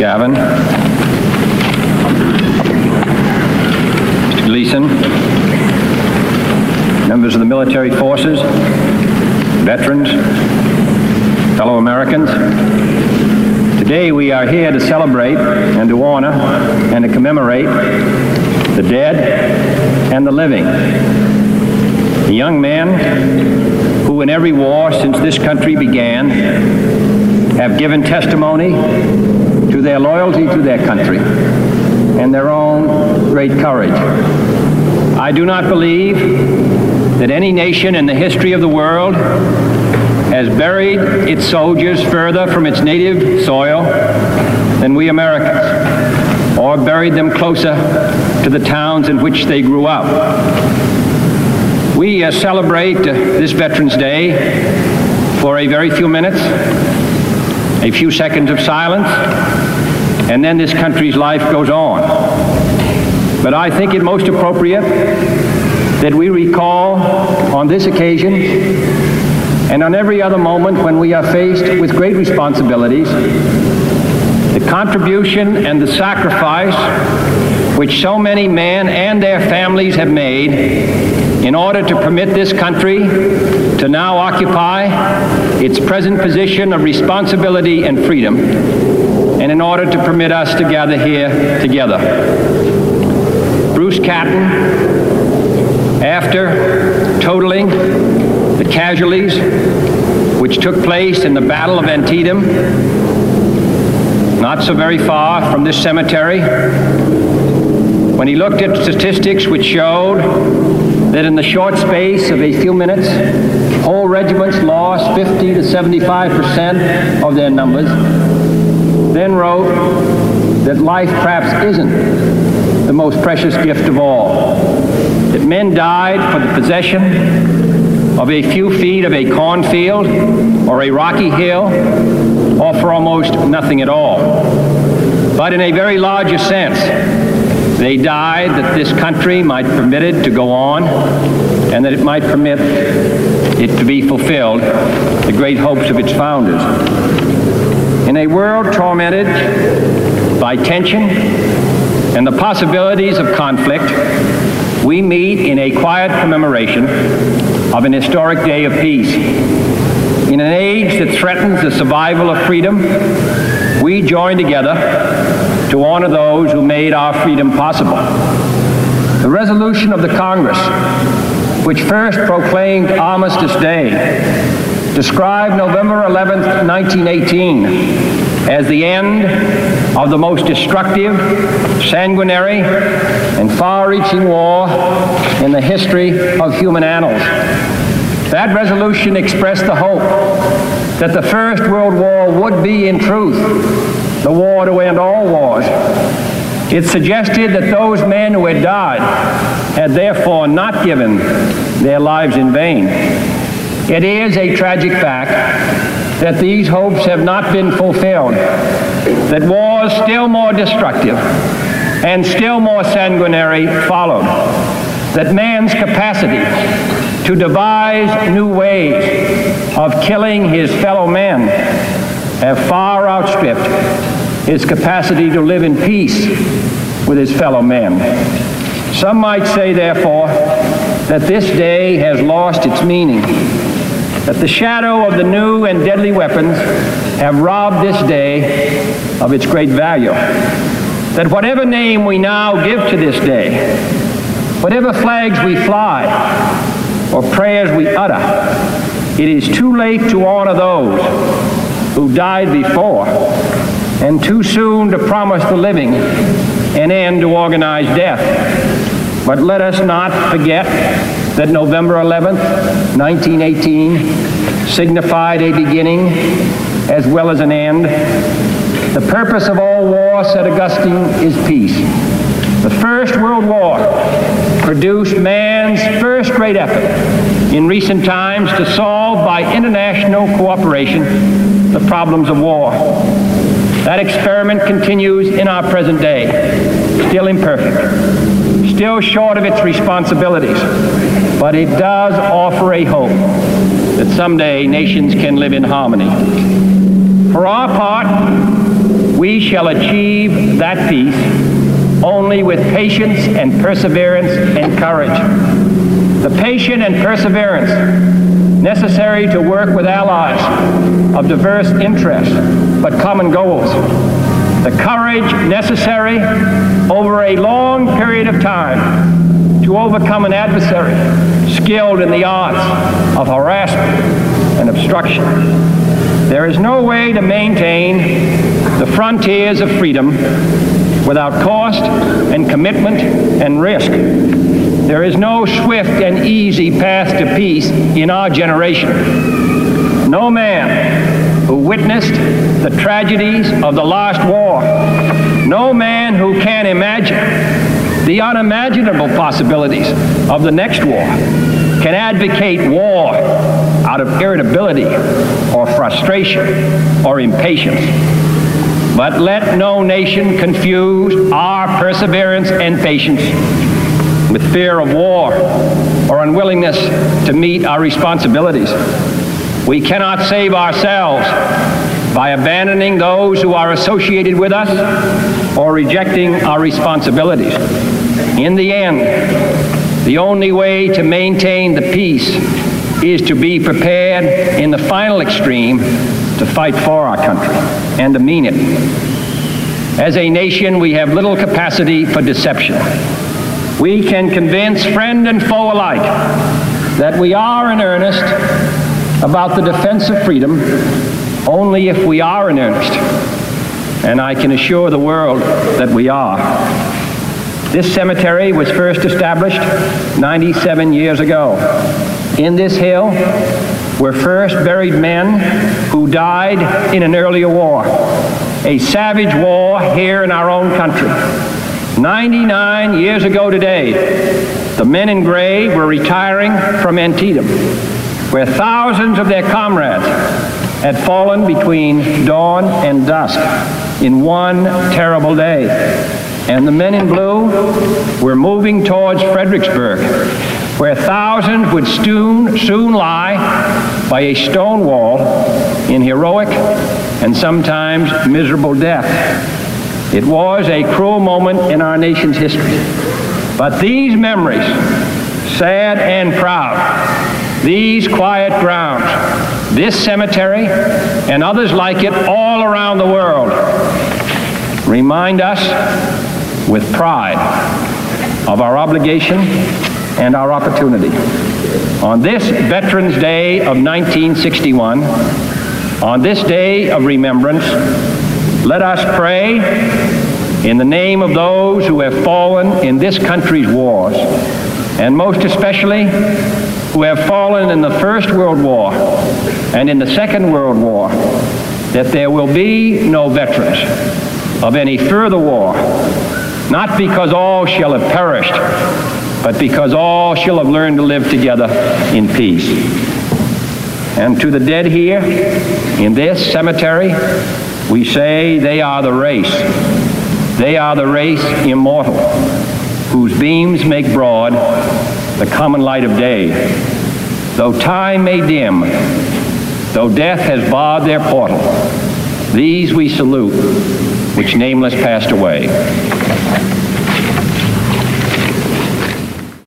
Gavin, Mr. Gleason, members of the military forces, veterans, fellow Americans. Today we are here to celebrate and to honor and to commemorate the dead and the living. The young men who in every war since this country began have given testimony to their loyalty to their country and their own great courage. I do not believe that any nation in the history of the world has buried its soldiers further from its native soil than we Americans, or buried them closer to the towns in which they grew up. We celebrate this Veterans Day for a very few minutes, a few seconds of silence, and then this country's life goes on. But I think it most appropriate that we recall on this occasion and on every other moment when we are faced with great responsibilities, the contribution and the sacrifice which so many men and their families have made in order to permit this country to now occupy its present position of responsibility and freedom, and in order to permit us to gather here together. Bruce Catton, after totaling the casualties which took place in the Battle of Antietam, not so very far from this cemetery, when he looked at statistics which showed that in the short space of a few minutes, whole regiments lost 50 to 75% of their numbers, then wrote that life perhaps isn't the most precious gift of all, that men died for the possession of a few feet of a cornfield or a rocky hill, or for almost nothing at all. But in a very larger sense, they died that this country might permit it to go on, and that it might permit it to be fulfilled, the great hopes of its founders. In a world tormented by tension and the possibilities of conflict, we meet in a quiet commemoration of an historic day of peace. In an age that threatens the survival of freedom, we join together to honor those who made our freedom possible. The resolution of the Congress, which first proclaimed Armistice Day, described November 11th, 1918 as the end of the most destructive, sanguinary, and far-reaching war in the history of human annals. That resolution expressed the hope that the First World War would be, in truth, the war to end all wars. It suggested that those men who had died had therefore not given their lives in vain. It is a tragic fact that these hopes have not been fulfilled, that wars still more destructive and still more sanguinary followed, that man's capacity to devise new ways of killing his fellow men have far outstripped his capacity to live in peace with his fellow men. Some might say, therefore, that this day has lost its meaning, that the shadow of the new and deadly weapons have robbed this day of its great value, that whatever name we now give to this day, whatever flags we fly or prayers we utter, it is too late to honor those who died before, and too soon to promise the living an end to organized death. But let us not forget that November 11th, 1918 signified a beginning as well as an end. The purpose of all war, said Augustine, is peace. The First World War produced man's first great effort in recent times to solve by international cooperation the problems of war. That experiment continues in our present day, still imperfect, still short of its responsibilities, but it does offer a hope that someday nations can live in harmony. For our part, we shall shall achieve that peace only with patience and perseverance and courage. The patience and perseverance necessary to work with allies of diverse interests but common goals. The courage necessary over a long period of time to overcome an adversary skilled in the arts of harassment and obstruction. There is no way to maintain the frontiers of freedom without cost and commitment and risk. There is no swift and easy path to peace in our generation. No man who witnessed the tragedies of the last war, no man who can imagine the unimaginable possibilities of the next war, can advocate war out of irritability or frustration or impatience. But let no nation confuse our perseverance and patience with fear of war or unwillingness to meet our responsibilities. We cannot save ourselves by abandoning those who are associated with us or rejecting our responsibilities. In the end, the only way to maintain the peace is to be prepared in the final extreme to fight for our country and to mean it. As a nation, we have little capacity for deception. We can convince friend and foe alike that we are in earnest about the defense of freedom only if we are in earnest. And I can assure the world that we are. This cemetery was first established 97 years ago. In this hill were first buried men who died in an earlier war, a savage war here in our own country. 99 years ago today, the men in gray were retiring from Antietam, where thousands of their comrades had fallen between dawn and dusk in one terrible day. And the men in blue were moving towards Fredericksburg, where thousands would soon lie by a stone wall in heroic and sometimes miserable death. It was a cruel moment in our nation's history. But these memories, sad and proud, these quiet grounds, this cemetery, and others like it all around the world, remind us with pride of our obligation and our opportunity. On this Veterans Day of 1961, on this day of remembrance, let us pray in the name of those who have fallen in this country's wars, and most especially who have fallen in the First World War and in the Second World War, that there will be no veterans of any further war, not because all shall have perished, but because all shall have learned to live together in peace. And to the dead here in this cemetery, we say they are the race. They are the race immortal, whose beams make broad the common light of day. Though time may dim, though death has barred their portal, these we salute, which nameless passed away.